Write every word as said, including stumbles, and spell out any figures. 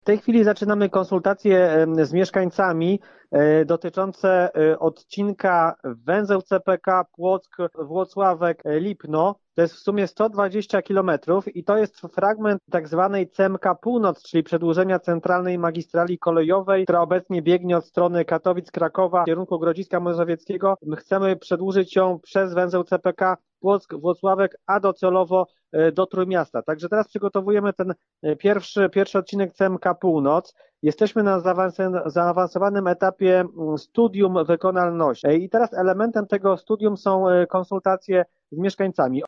W tej chwili zaczynamy konsultacje em, z mieszkańcami e, dotyczące e, odcinka węzeł C P K Płock, Włocławek, e, Lipno. To jest w sumie sto dwadzieścia kilometrów i to jest fragment tak zwanej C M K Północ, czyli przedłużenia centralnej magistrali kolejowej, która obecnie biegnie od strony Katowic, Krakowa w kierunku Grodziska Mazowieckiego. My chcemy przedłużyć ją przez węzeł C P K Płock, Włocławek, a docelowo e, do Trójmiasta. Także teraz przygotowujemy ten e, pierwszy, pierwszy odcinek C M K Północ. Jesteśmy na zaawansowanym zaawansowanym etapie mm, studium wykonalności. E, I teraz elementem tego studium są e, konsultacje z mieszkańcami.